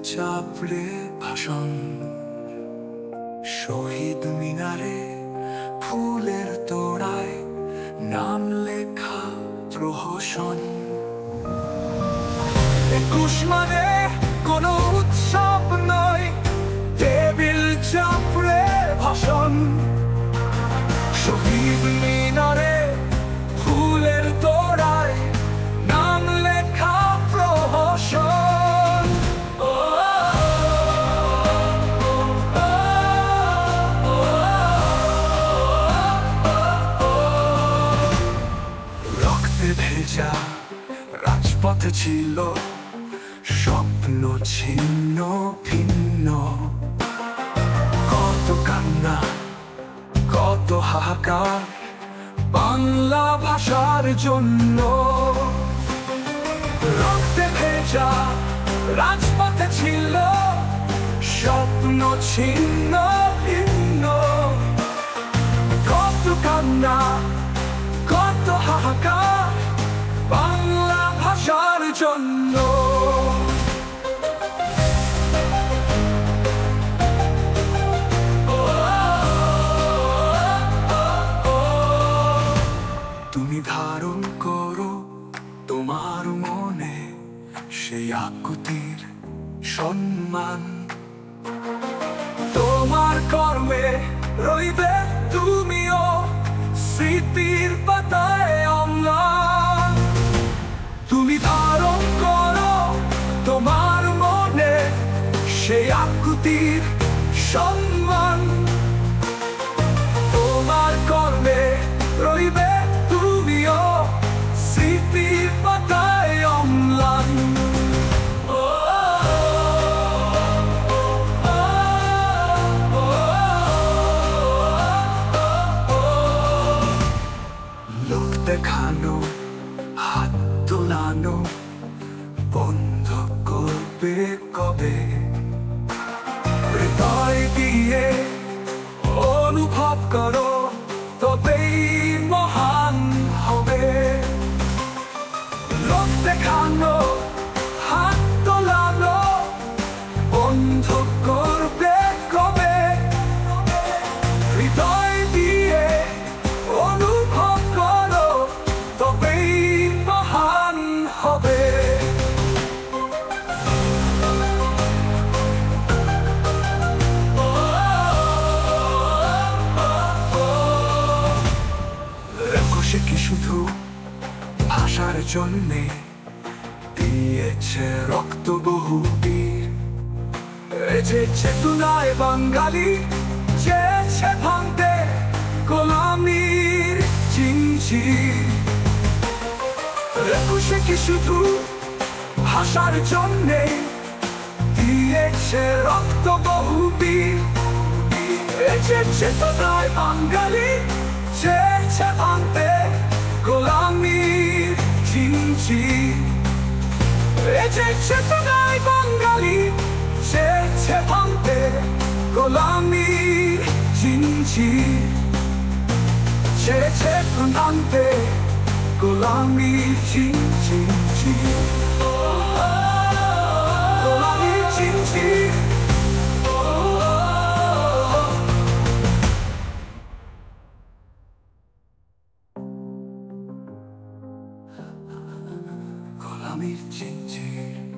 চাপড়ে ভাষণ, শহীদ মিনারে ফুলের তোড়ায় নাম লেখা প্রহসন। 21 মানে কোনো উৎসব নয়, টেবিল চাপড়ে ভাষণ, শহীদ মিনারে ফুলের তোড়ায় নাম লেখা প্রহসন। রক্তে ভেজা রাজপথে ছিল স্বপ্ন ছিন্ন ভিন্ন, কত কান্না কত হাহাকার বাংলা ভাষার জন্য। রক্তে ভেজা রাজপথে ছিল স্বপ্ন ছিন্ন ভিন্ন, কত কান্না কত হাহাকার বাংলা ভাষার জন্য। তুমি ধারণ করো তোমার মনে সেই আকুতির সম্মান, তোমার কর্মে রইবে তুমিও স্মৃতির পাতায় অম্লান। তুমি ধারণ করো তোমার মনে সেই আকুতির সম্মান, তোমার কর্মে রইবে তুমিও স্মৃতির পাতায় অম্লান। লোক দেখানো হাত তোলানো বন্ধ করবে কবে? হৃদয় দিয়ে অনুভব করো তবেই মহান হবে। লোক দেখানো হাত তোলানো বন্ধ করবে কবে? হৃদয় দিয়ে অনুভব করো তবেই মহান হবে। সে কি শুধু ভাষার জন্যে দিয়েছে রক্ত বহু বীর? এই যে চেতনায় বাঙালি চেয়েছে ভাঙতে গোলামির জিঞ্জির। 21 কি শুধু ভাষার জন্যে দিয়েছে রক্ত বহু বীর? এই যে চেতনায় বাঙালি চেয়েছে ভাঙতে গোলামির জিঞ্জির। এই যে চেতনায় বাঙালি চেয়েছে ভাঙতে গোলামির জিঞ্জির, চেয়েছে ভাঙতে গোলামির জিঞ্জির, গোলামির জিঞ্জির। গোলামির জিঞ্জির।